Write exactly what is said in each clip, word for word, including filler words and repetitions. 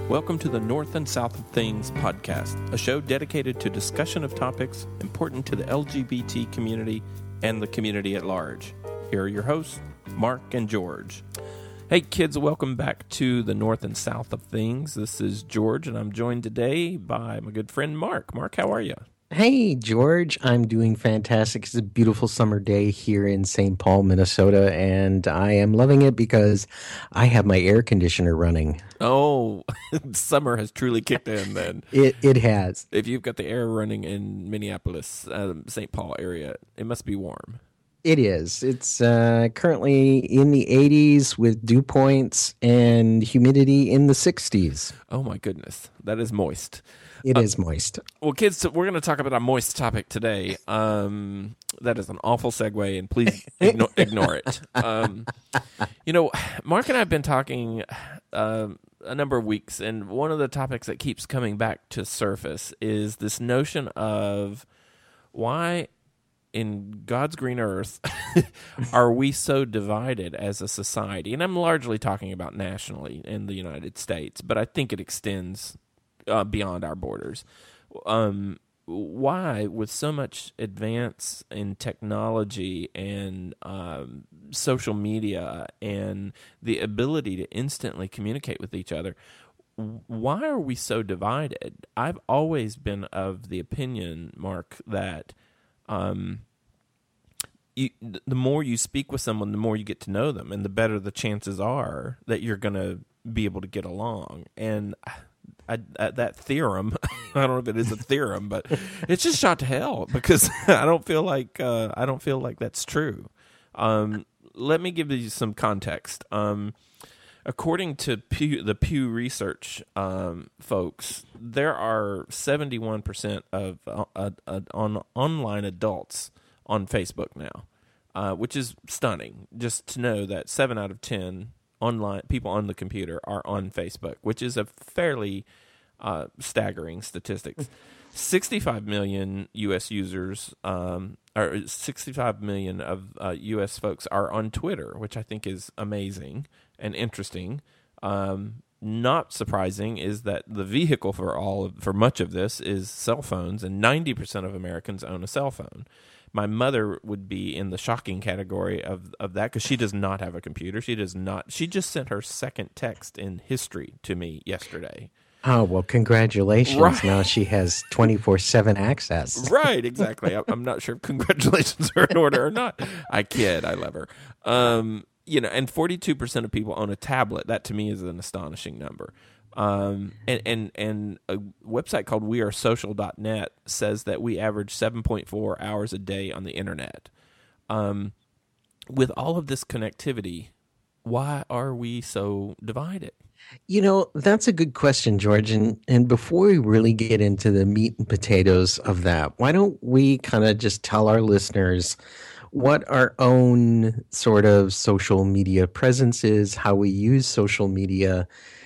Welcome to the North and South of Things podcast, a show dedicated to discussion of topics important to the L G B T community and the community at large. Here are your hosts, Mark and George. Hey kids, welcome back to the North and South of Things. This is George, and I'm joined today by my good friend Mark. Mark, how are you? Hey, George. I'm doing fantastic. It's a beautiful summer day here in Saint Paul, Minnesota, and I am loving it because I have my air conditioner running. Oh, summer has truly kicked in then. It it has. If you've got the air running in Minneapolis, uh, Saint Paul area, it must be warm. It is. It's uh, currently in the eighties with dew points and humidity in the sixties. Oh, my goodness. That is moist. It uh, is moist. Well, kids, we're going to talk about a moist topic today. Um, that is an awful segue, and please ignore, ignore it. Um, you know, Mark and I have been talking uh, a number of weeks, and one of the topics that keeps coming back to surface is this notion of why in God's green earth are we so divided as a society? And I'm largely talking about nationally in the United States, but I think it extends uh, beyond our borders. Um, why, with so much advance in technology and um, social media and the ability to instantly communicate with each other, why are we so divided? I've always been of the opinion, Mark, that Um, you, the more you speak with someone, the more you get to know them, and the better the chances are that you're going to be able to get along. And I, I, that theorem, I don't know if it is a theorem, but it's just shot to hell because I don't feel like uh, I don't feel like that's true. Um, let me give you some context. Um, according to Pew, the Pew Research um, folks, there are seventy-one percent of uh, uh, uh, on online adults on Facebook now, uh, which is stunning. Just to know that seven out of ten online people on the computer are on Facebook, which is a fairly uh, staggering statistics. sixty-five million U S users, um, or sixty-five million of uh, U S folks are on Twitter, which I think is amazing and interesting. Um, not surprising is that the vehicle for all of, for much of this is cell phones, and ninety percent of Americans own a cell phone. My mother would be in the shocking category of, of that because she does not have a computer. She does not. She just sent her second text in history to me yesterday. Oh, well, congratulations. Right. Now she has twenty-four seven access. Right, exactly. I'm not sure if congratulations are in order or not. I kid. I love her. Um, you know, and forty-two percent of people own a tablet. That to me is an astonishing number. Um, and, and, and a website called we are social dot net says that we average seven point four hours a day on the internet. Um, with all of this connectivity, why are we so divided? You know, that's a good question, George. And, and before we really get into the meat and potatoes of that, why don't we kind of just tell our listeners what our own sort of social media presence is, how we use social media,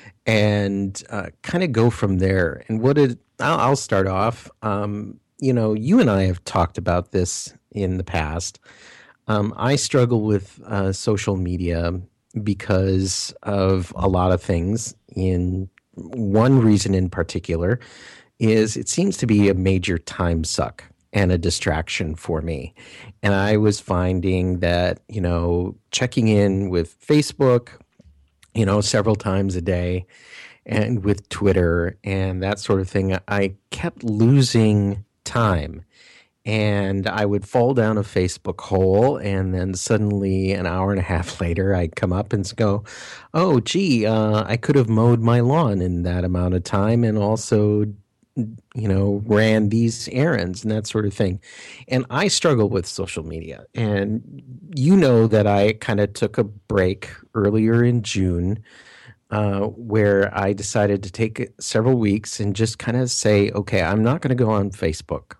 and uh, kind of go from there. And what it, I'll, I'll start off. Um, you know, you and I have talked about this in the past. Um, I struggle with uh, social media because of a lot of things. In one reason in particular is it seems to be a major time suck and a distraction for me. And I was finding that, you know, checking in with Facebook, you know, several times a day, and with Twitter and that sort of thing, I kept losing time. And I would fall down a Facebook hole, and then suddenly an hour and a half later, I'd come up and go, oh, gee, uh, I could have mowed my lawn in that amount of time and also, you know, ran these errands and that sort of thing. And I struggle with social media. And you know that I kind of took a break earlier in June uh, where I decided to take several weeks and just kind of say, okay, I'm not going to go on Facebook.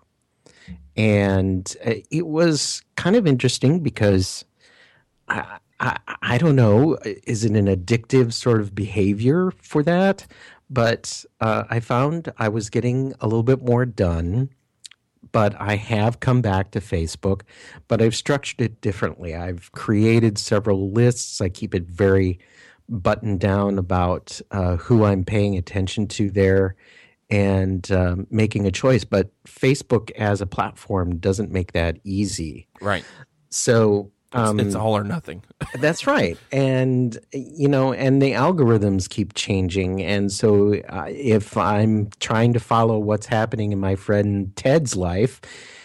And it was kind of interesting because I, I, I don't know, is it an addictive sort of behavior for that? But uh, I found I was getting a little bit more done, but I have come back to Facebook, but I've structured it differently. I've created several lists. I keep it very buttoned down about uh, who I'm paying attention to there and um, making a choice. But Facebook as a platform doesn't make that easy. Right. So It's, um, it's all or nothing. that's right. And, you know, and the algorithms keep changing. And so uh, if I'm trying to follow what's happening in my friend Ted's life,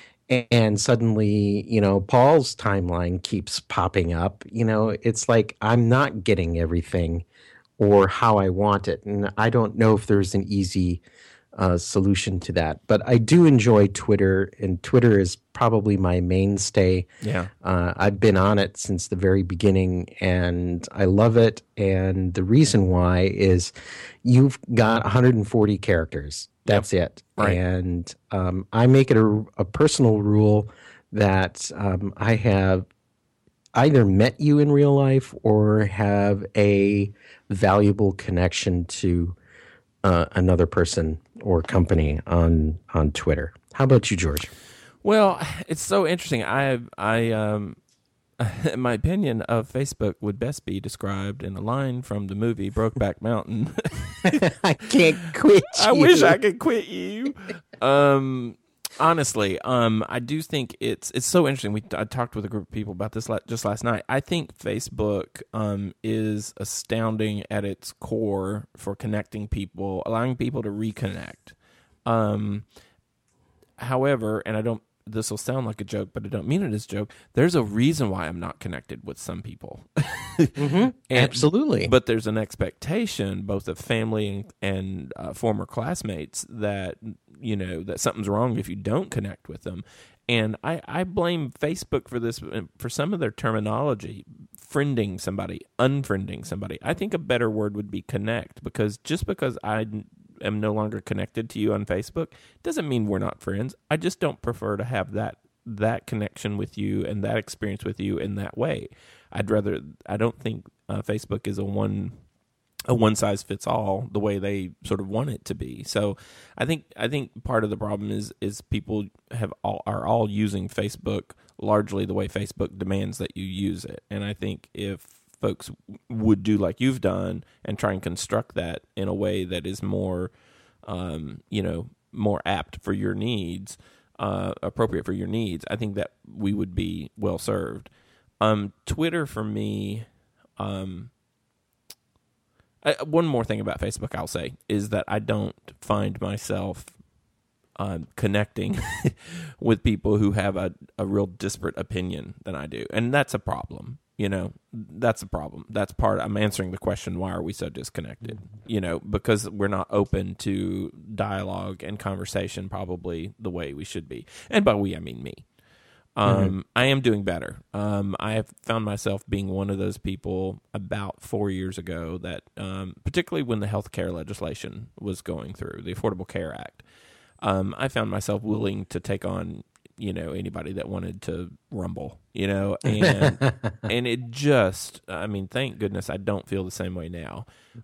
and suddenly, you know, Paul's timeline keeps popping up, you know, it's like I'm not getting everything or how I want it. And I don't know if there's an easy uh, solution to that. But I do enjoy Twitter, and Twitter is probably my mainstay. Yeah. Uh, I've been on it since the very beginning, and I love it. And the reason why is you've got one hundred forty characters. That's yep. it. Right. And um, I make it a, a personal rule that um, I have either met you in real life or have a valuable connection to uh, another person or company on on Twitter. How about you, George? Well, it's so interesting. I I um in my opinion of Facebook would best be described in a line from the movie Brokeback Mountain. I can't quit you. I wish I could quit you. Um honestly, um I do think it's it's so interesting. We I talked with a group of people about this la- just last night. I think Facebook um is astounding at its core for connecting people, allowing people to reconnect. Um however, and I don't this will sound like a joke, but I don't mean it as a joke. There's a reason why I'm not connected with some people. mm-hmm. and, Absolutely. But there's an expectation, both of family and, and uh, former classmates, that, you know, that something's wrong if you don't connect with them. And I, I blame Facebook for this, for some of their terminology, friending somebody, unfriending somebody. I think a better word would be connect, because just because I am no longer connected to you on Facebook doesn't mean we're not friends. I just don't prefer to have that that connection with you and that experience with you in that way. I'd rather. I don't think uh, Facebook is a one a one size fits all the way they sort of want it to be. So I think I think part of the problem is is people have all are all using Facebook largely the way Facebook demands that you use it. And I think if folks would do like you've done and try and construct that in a way that is more, um, you know, more apt for your needs, uh, appropriate for your needs, I think that we would be well served. Um, Twitter for me, um, I, one more thing about Facebook I'll say is that I don't find myself um, connecting with people who have a, a real disparate opinion than I do, and that's a problem. You know, that's a problem. That's part. I'm answering the question: why are we so disconnected? You know, because we're not open to dialogue and conversation, probably the way we should be. And by we, I mean me. Um, mm-hmm. I am doing better. Um, I have found myself being one of those people about four years ago that, um, particularly when the health care legislation was going through, the Affordable Care Act, um, I found myself willing to take on, you know, anybody that wanted to rumble, you know, and and it just, I mean, thank goodness I don't feel the same way now.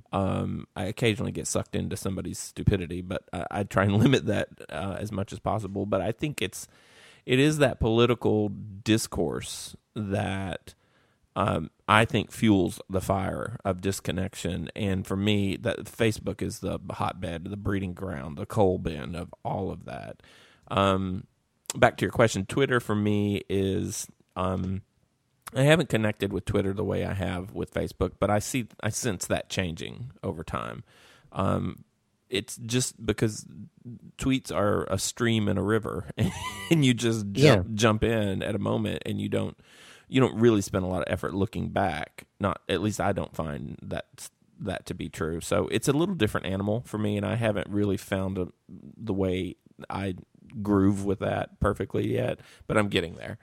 Um, I occasionally get sucked into somebody's stupidity, but I, I try and limit that uh, as much as possible. But I think it's, it is that political discourse that um, I think fuels the fire of disconnection. And for me, that Facebook is the hotbed, the breeding ground, the coal bin of all of that. Um, back to your question, Twitter for me is, um, I haven't connected with Twitter the way I have with Facebook, but I see, I sense that changing over time. Um, it's just because tweets are a stream in a river, and you just jump, yeah. jump in at a moment, and you don't, you don't really spend a lot of effort looking back. Not, at least I don't find that that to be true. So it's a little different animal for me, and I haven't really found a, the way I groove with that perfectly yet, but I'm getting there.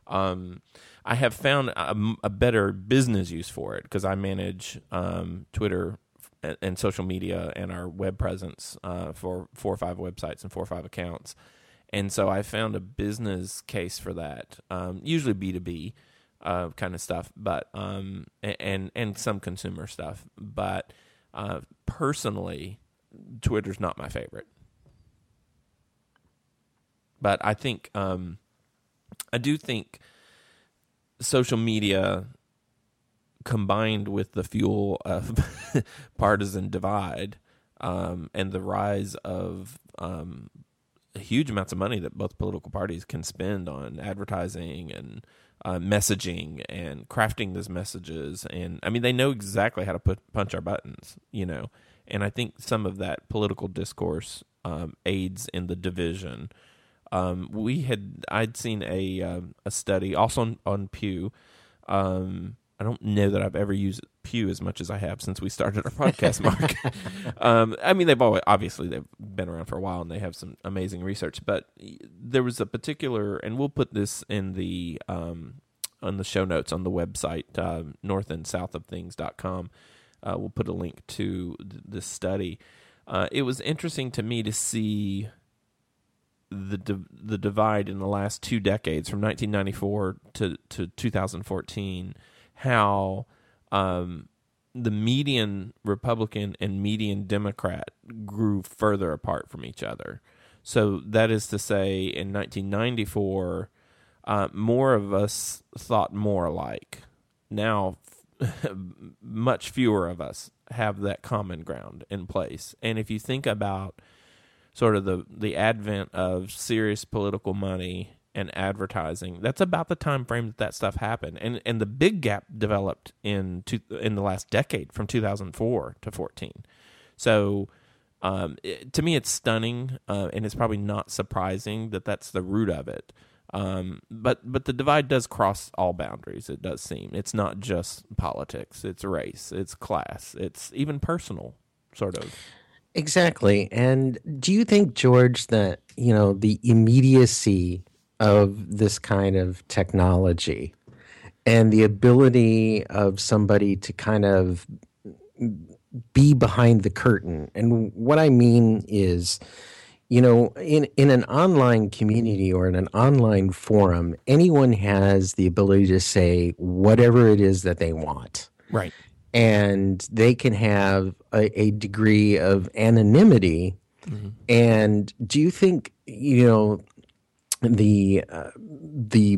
Um, I have found a, a better business use for it because I manage um, Twitter and, and social media and our web presence uh, for four or five websites and four or five accounts. And so I found a business case for that, um, usually B two B uh, kind of stuff, but um, and and some consumer stuff. But uh, personally, Twitter's not my favorite. But I think, um, I do think social media combined with the fuel of partisan divide um, and the rise of um, huge amounts of money that both political parties can spend on advertising and uh, messaging and crafting those messages. And I mean, they know exactly how to put punch our buttons, you know. And I think some of that political discourse um, aids in the division. Um, we had I'd seen a uh, a study also on, on Pew. Um, I don't know that I've ever used Pew as much as I have since we started our podcast, Mark. um, I mean, they've always, obviously they've been around for a while and they have some amazing research. But there was a particular, and we'll put this in the um, on the show notes on the website, uh, north and south of things dot com. Uh, we'll put a link to th- this study. Uh, it was interesting to me to see the di- the divide in the last two decades, from nineteen ninety-four to, to two thousand fourteen, how um, the median Republican and median Democrat grew further apart from each other. So that is to say, in nineteen ninety-four, uh, more of us thought more alike. Now, much fewer of us have that common ground in place. And if you think about sort of the, the advent of serious political money and advertising, that's about the time frame that that stuff happened. And and the big gap developed in two, in the last decade, from two thousand four to fourteen. So um, it, to me, it's stunning, uh, and it's probably not surprising that that's the root of it. Um, but but the divide does cross all boundaries, it does seem. It's not just politics, it's race, it's class, it's even personal, sort of. Exactly. And do you think, George, that, you know, the immediacy of this kind of technology and the ability of somebody to kind of be behind the curtain, and what I mean is, you know, in, in an online community or in an online forum, anyone has the ability to say whatever it is that they want. Right. And they can have a, a degree of anonymity. Mm-hmm. And do you think, you know, the uh, the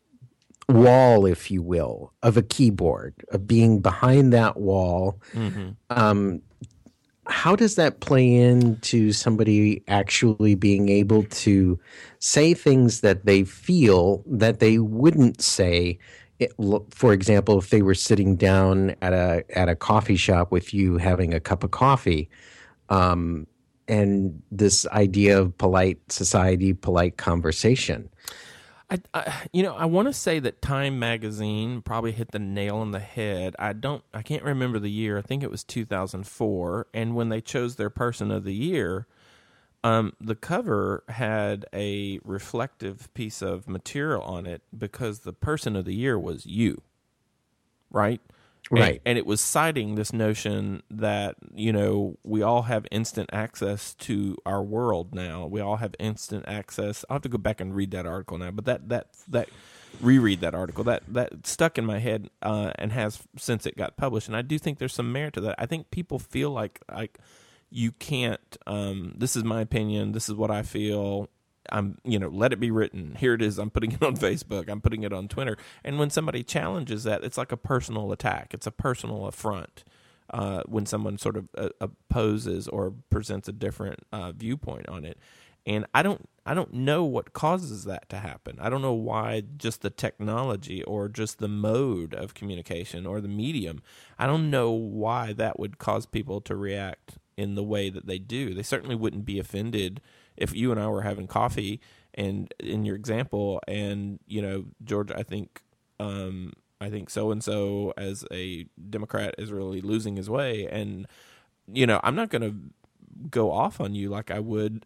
wall, if you will, of a keyboard, of being behind that wall, mm-hmm. um, how does that play into somebody actually being able to say things that they feel that they wouldn't say? It, for example, if they were sitting down at a at a coffee shop with you having a cup of coffee, um, and this idea of polite society, polite conversation. I, I you know, I want to say that Time Magazine probably hit the nail on the head. I don't, I can't remember the year. I think it was two thousand four, and when they chose their Person of the Year, Um, the cover had a reflective piece of material on it because the Person of the Year was you, right? Right. And, and it was citing this notion that, you know, we all have instant access to our world now. We all have instant access. I'll have to go back and read that article now, but that, that, that reread that article, that, that stuck in my head uh, and has since it got published. And I do think there's some merit to that. I think people feel like, like, you can't, um, this is my opinion, this is what I feel, I'm, you know, let it be written. Here it is, I'm putting it on Facebook, I'm putting it on Twitter. And when somebody challenges that, it's like a personal attack. It's a personal affront uh, when someone sort of uh, opposes or presents a different uh, viewpoint on it. And I don't, I don't know what causes that to happen. I don't know why just the technology or just the mode of communication or the medium, I don't know why that would cause people to react in the way that they do. They certainly wouldn't be offended if you and I were having coffee and in your example, and, you know, George, I think, um, I think so-and-so as a Democrat is really losing his way. And, you know, I'm not going to go off on you like I would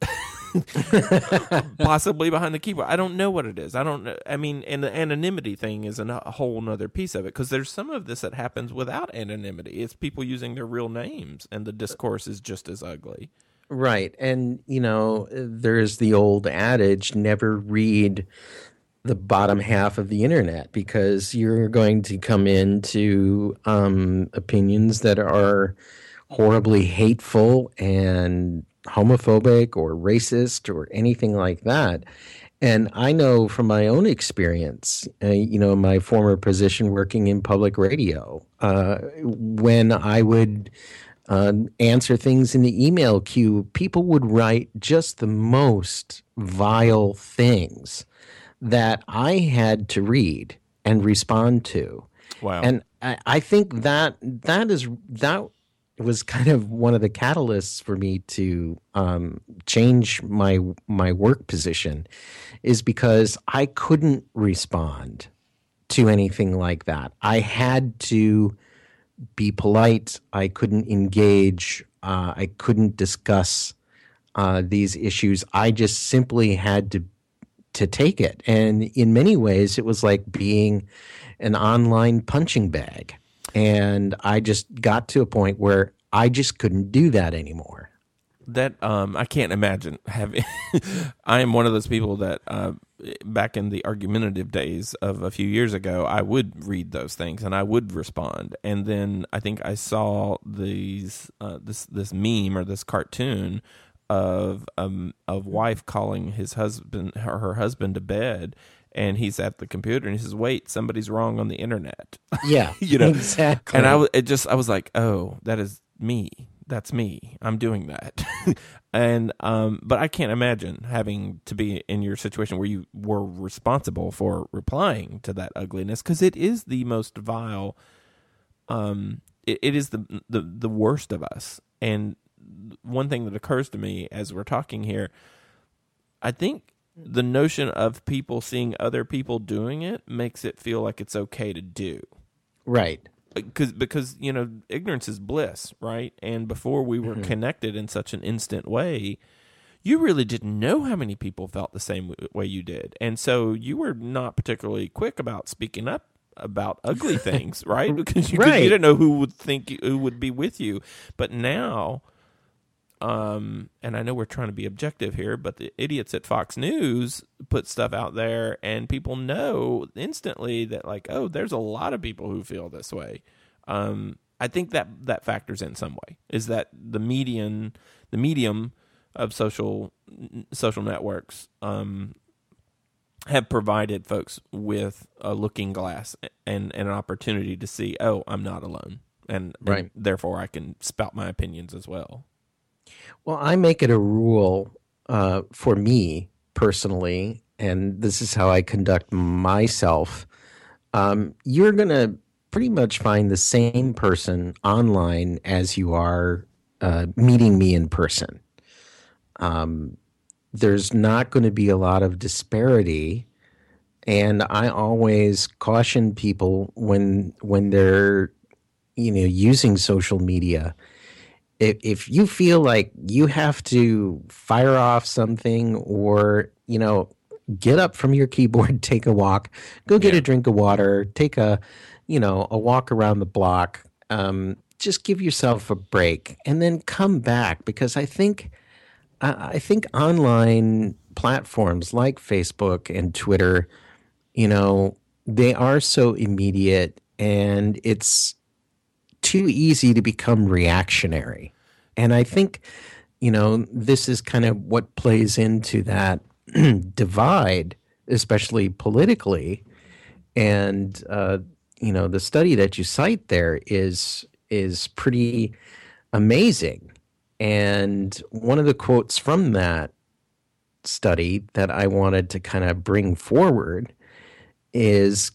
possibly behind the keyboard. I don't know what it is. I don't know. I mean, and the anonymity thing is a whole nother piece of it, because there's some of this that happens without anonymity. It's people using their real names, and the discourse is just as ugly. Right. And, you know, there's the old adage, never read the bottom half of the internet, because you're going to come into um, opinions that are horribly hateful and homophobic or racist or anything like that. And I know from my own experience, uh, you know, my former position working in public radio, uh, when I would uh, answer things in the email queue, people would write just the most vile things that I had to read and respond to. Wow. And I, I think that that is that was kind of one of the catalysts for me to um, change my my work position, is because I couldn't respond to anything like that. I had to be polite. I couldn't engage. Uh, I couldn't discuss uh, these issues. I just simply had to to take it. And in many ways, it was like being an online punching bag. And I just got to a point where I just couldn't do that anymore. That um, I can't imagine having. I am one of those people that uh, back in the argumentative days of a few years ago, I would read those things and I would respond. And then I think I saw these uh, this this meme or this cartoon of um of wife calling his husband her, her husband to bed, and he's at the computer and he says, "Wait, somebody's wrong on the internet." Yeah, you know exactly. And I was it just I was like, oh, that is me. That's me. I'm doing that. and um, but I can't imagine having to be in your situation where you were responsible for replying to that ugliness, because it is the most vile. Um, it, it is the, the the worst of us. And one thing that occurs to me as we're talking here, I think the notion of people seeing other people doing it makes it feel like it's okay to do. Right. Because, because you know, ignorance is bliss, right? And before we were mm-hmm. connected in such an instant way, you really didn't know how many people felt the same way you did. And so you were not particularly quick about speaking up about ugly things, right? Because you, right. you didn't know who would think, you, who would be with you. But now, um, and I know we're trying to be objective here, but the idiots at Fox News put stuff out there, and people know instantly that, like, oh, there's a lot of people who feel this way. Um, I think that that factors in some way, is that the median, the medium of social social networks um, have provided folks with a looking glass and, and an opportunity to see, oh, I'm not alone, and, right. and therefore I can spout my opinions as well. Well, I make it a rule uh, for me personally, and this is how I conduct myself. Um, you're going to pretty much find the same person online as you are uh, meeting me in person. Um, there's not going to be a lot of disparity, and I always caution people when when they're, you know, using social media. If, if you feel like you have to fire off something, or, you know, get up from your keyboard, take a walk, go get yeah. a drink of water, take a, you know, a walk around the block, um, just give yourself a break and then come back. Because I think, I think online platforms like Facebook and Twitter, you know, they are so immediate, and it's too easy to become reactionary. And I think, you know, this is kind of what plays into that divide, especially politically. And, uh, you know, the study that you cite there is is pretty amazing. And one of the quotes from that study that I wanted to kind of bring forward is,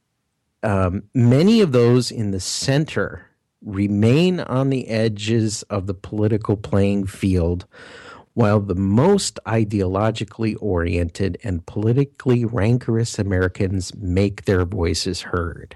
um, many of those in the center remain on the edges of the political playing field, while the most ideologically oriented and politically rancorous Americans make their voices heard.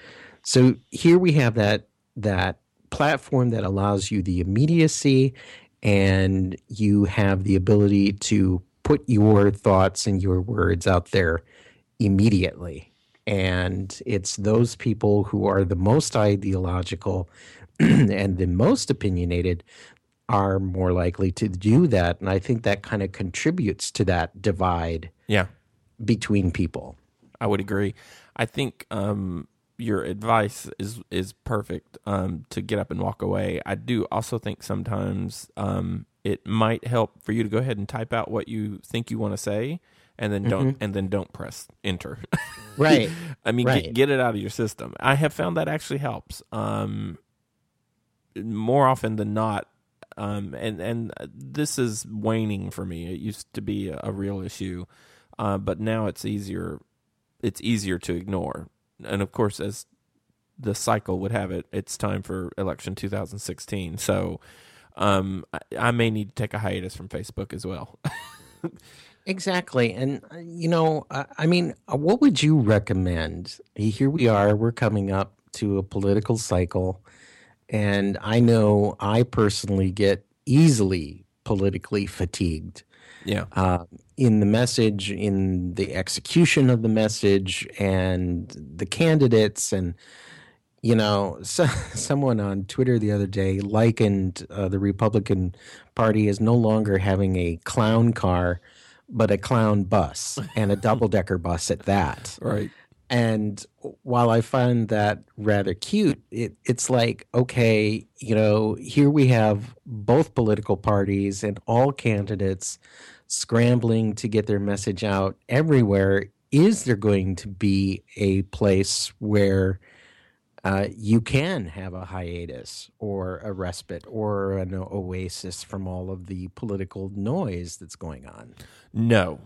So here we have that that platform that allows you the immediacy, and you have the ability to put your thoughts and your words out there immediately. And it's those people who are the most ideological and the most opinionated are more likely to do that. And I think that kind of contributes to that divide yeah. between people. I would agree. I think um, your advice is is perfect, um, to get up and walk away. I do also think sometimes um, it might help for you to go ahead and type out what you think you want to say, and then don't mm-hmm. and then don't press enter. Right. I mean, right. Get, get it out of your system. I have found that actually helps. Um, more often than not, um, and and this is waning for me. It used to be a, a real issue, uh, but now it's easier. It's easier to ignore. And of course, as the cycle would have it, it's time for election two thousand sixteen. So um, I, I may need to take a hiatus from Facebook as well. Exactly. And, you know, I, I mean, what would you recommend? Here we are, we're coming up to a political cycle. And I know I personally get easily politically fatigued. Yeah. Uh, in the message, in the execution of the message, and the candidates. And, you know, so, someone on Twitter the other day likened uh, the Republican Party as no longer having a clown car, but a clown bus, and a double-decker bus at that. Right. And while I find that rather cute, it, it's like, okay, you know, here we have both political parties and all candidates scrambling to get their message out everywhere. Is there going to be a place where uh, you can have a hiatus or a respite or an oasis from all of the political noise that's going on? No.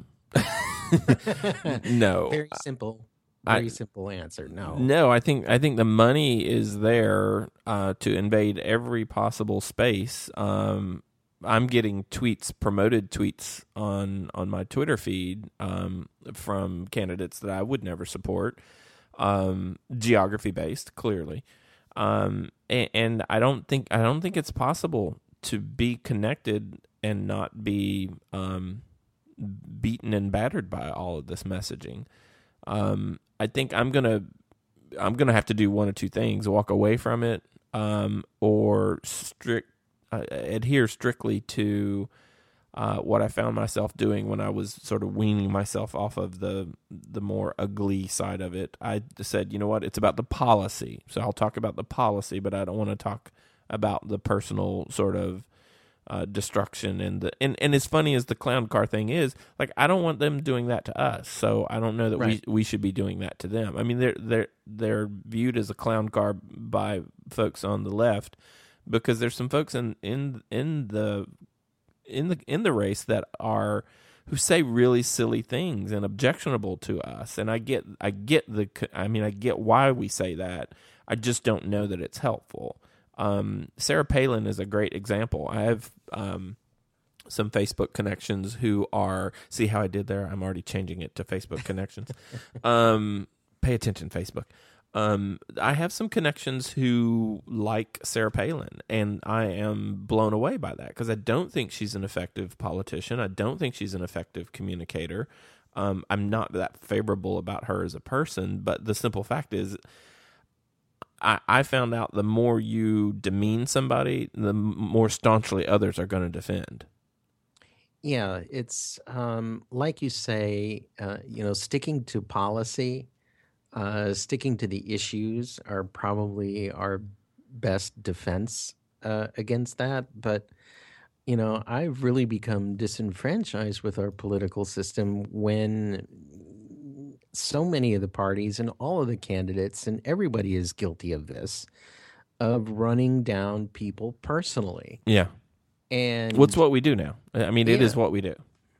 No. Very simple. Very I, simple answer. No. No, I think I think the money is there uh, to invade every possible space. Um, I'm getting tweets, promoted tweets on on my Twitter feed um, from candidates that I would never support, um, geography based, clearly, um, and, and I don't think I don't think it's possible to be connected and not be um, beaten and battered by all of this messaging. Um, I think I'm gonna I'm gonna have to do one of two things: walk away from it, um, or strict uh, adhere strictly to uh, what I found myself doing when I was sort of weaning myself off of the the more ugly side of it. I said, you know what? It's about the policy, so I'll talk about the policy, but I don't want to talk about the personal sort of Uh, destruction and the and, and as funny as the clown car thing is, like, I don't want them doing that to us, so I don't know that right. we we should be doing that to them. I mean, they're they're they're viewed as a clown car by folks on the left because there's some folks in in in the in the in the race that are who say really silly things and objectionable to us, and I get I get the I mean I get why we say that. I just don't know that it's helpful. Um, Sarah Palin is a great example. I have um, some Facebook connections who are, see how I did there? I'm already changing it to Facebook connections. um, pay attention, Facebook. Um, I have some connections who like Sarah Palin, and I am blown away by that because I don't think she's an effective politician. I don't think she's an effective communicator. Um, I'm not that favorable about her as a person, but the simple fact is, I, I found out the more you demean somebody, the more staunchly others are going to defend. Yeah, it's um, like you say, uh, you know, sticking to policy, uh, sticking to the issues are probably our best defense uh, against that. But, you know, I've really become disenfranchised with our political system when so many of the parties and all of the candidates, and everybody is guilty of this, of running down people personally. Yeah. And what's what we do now? I mean, it yeah. is what we do.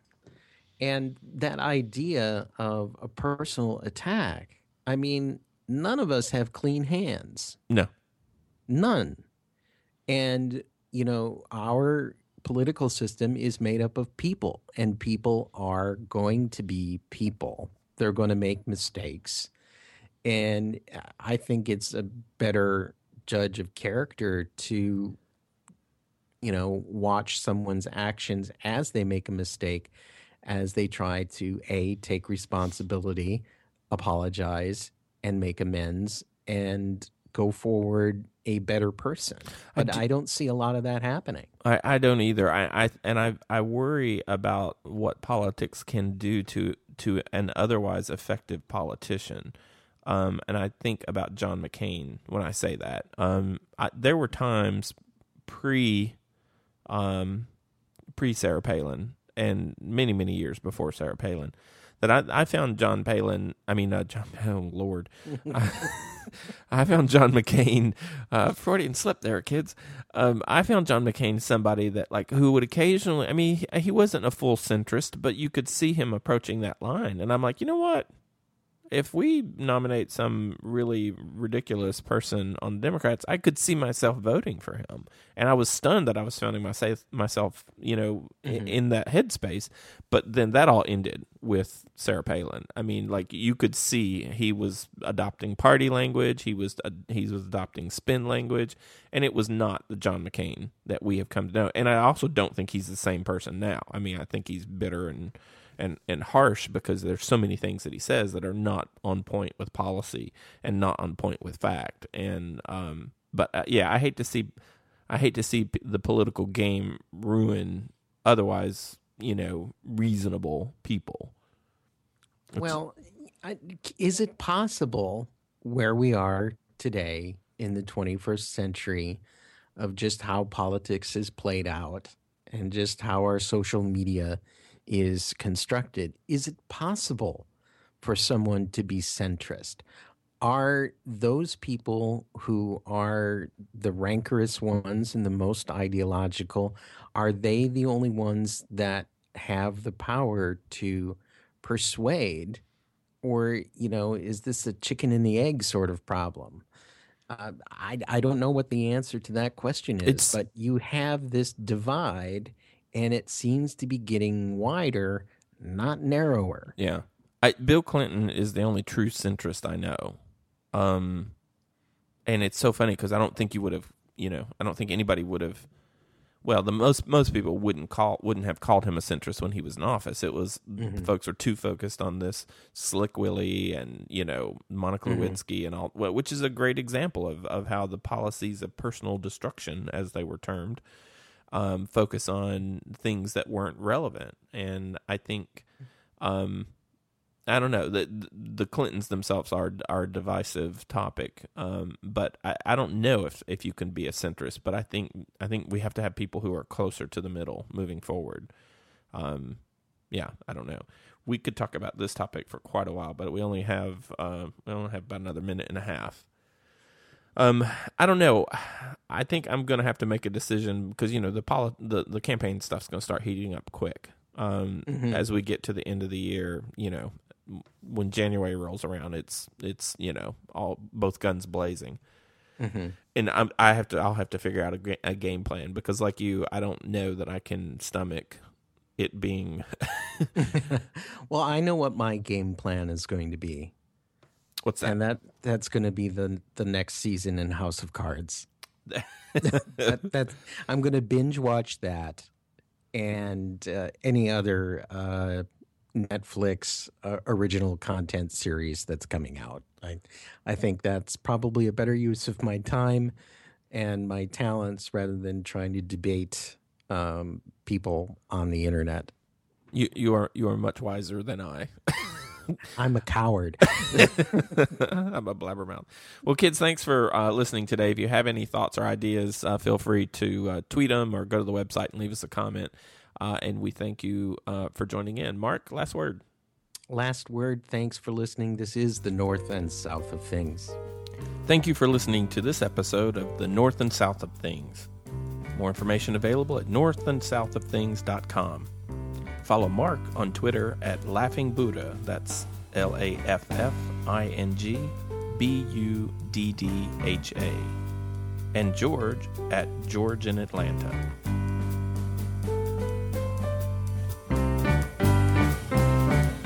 And that idea of a personal attack, I mean, none of us have clean hands. No. None. And, you know, our political system is made up of people, and people are going to be people. They're going to make mistakes. And I think it's a better judge of character to, you know, watch someone's actions as they make a mistake, as they try to, A, take responsibility, apologize, and make amends, and go forward a better person. But I, do, I don't see a lot of that happening. I, I don't either. I, I and I I worry about what politics can do to to an otherwise effective politician. Um, and I think about John McCain when I say that. Um, I, there were times pre um, pre Sarah Palin and many, many years before Sarah Palin that I, I found John Palin, I mean, uh, John, oh, Lord. I, I found John McCain, uh, Freudian slip there, kids. Um, I found John McCain somebody that, like, who would occasionally, I mean, he, he wasn't a full centrist, but you could see him approaching that line. And I'm like, you know what? If we nominate some really ridiculous person on the Democrats, I could see myself voting for him. And I was stunned that I was finding myself, myself you know, mm-hmm. in, in that headspace. But then that all ended with Sarah Palin. I mean, like, you could see he was adopting party language. He was uh, he was adopting spin language. And it was not the John McCain that we have come to know. And I also don't think he's the same person now. I mean, I think he's bitter and And, and harsh because there's so many things that he says that are not on point with policy and not on point with fact. And um, but uh, yeah, I hate to see, I hate to see p- the political game ruin otherwise, you know, reasonable people. It's, well, I, is it possible where we are today in the twenty-first century of just how politics is played out and just how our social media is constructed, is it possible for someone to be centrist? Are those people who are the rancorous ones and the most ideological, are they the only ones that have the power to persuade? Or, you know, is this a chicken and the egg sort of problem? Uh, I, I don't know what the answer to that question is, It's- but you have this divide, and it seems to be getting wider, not narrower. Yeah. I, Bill Clinton is the only true centrist I know. Um, and it's so funny because I don't think you would have, you know, I don't think anybody would have, well, the most most people wouldn't call wouldn't have called him a centrist when he was in office. It was mm-hmm. folks are too focused on this Slick Willie and, you know, Monica mm-hmm. Lewinsky and all, well, which is a great example of, of how the policies of personal destruction, as they were termed, Um, focus on things that weren't relevant. And I think, um, I don't know, the, the Clintons themselves are are a divisive topic, um, but I, I don't know if, if you can be a centrist, but I think I think we have to have people who are closer to the middle moving forward. Um, yeah, I don't know. We could talk about this topic for quite a while, but we only have uh, we only have about another minute and a half. Um, I don't know. I think I'm going to have to make a decision because, you know, the poli- the, the campaign stuff's going to start heating up quick. Um, mm-hmm. As we get to the end of the year, you know, when January rolls around, it's, it's, you know, all, both guns blazing. Mm-hmm. And I'm, I have to, I'll have to figure out a, a game plan because like you, I don't know that I can stomach it being. Well, I know what my game plan is going to be. What's that? And that that's going to be the the next season in House of Cards. that, that, I'm going to binge watch that and uh, any other uh, Netflix uh, original content series that's coming out. I I think that's probably a better use of my time and my talents rather than trying to debate um, people on the internet. You you are you are much wiser than I. I'm a coward. I'm a blabbermouth. Well, kids, thanks for uh, listening today. If you have any thoughts or ideas, uh, feel free to uh, tweet them or go to the website and leave us a comment. Uh, and we thank you uh, for joining in. Mark, last word. Last word. Thanks for listening. This is the North and South of Things. Thank you for listening to this episode of the North and South of Things. More information available at north and south of things dot com. Follow Mark on Twitter at Laughing Buddha. That's L A F F I N G B U D D H A. And George at George in Atlanta.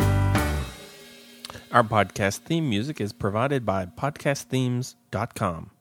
Our podcast theme music is provided by podcast themes dot com.